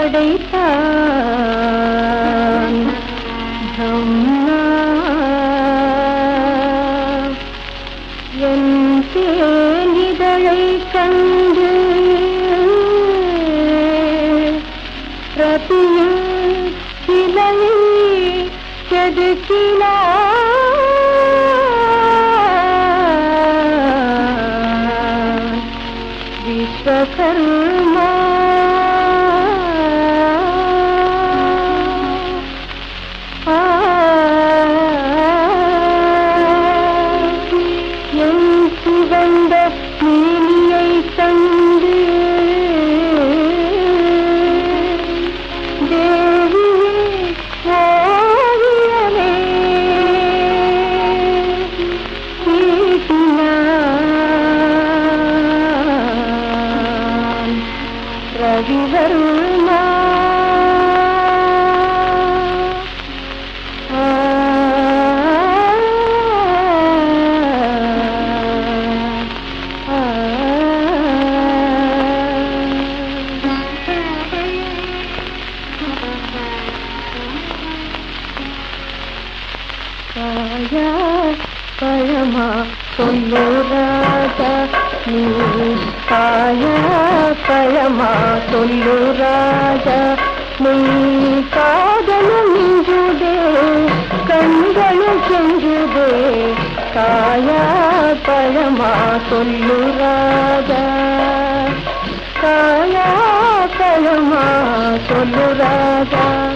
படைத்தான் பிரம்மா. என் தேனிதழை கண்டு ரதியின் சிலையை செதுக்கினான் விஸ்வகர்மா. என் சிவந்த நீலியை கண்டு தேவியே ஓவியமே தீட்டினான் ரவிவர்மா. காயா பழமா சொல்லு ராஜா நீ, காயா பழமா சொல்லு ராஜா நீ. காதலும் மிஞ்சுதே கண்களும் செஞ்சுதே, காயா பழமா சொல்லு ராஜா, காயா பழமா சொல்லு ராஜா.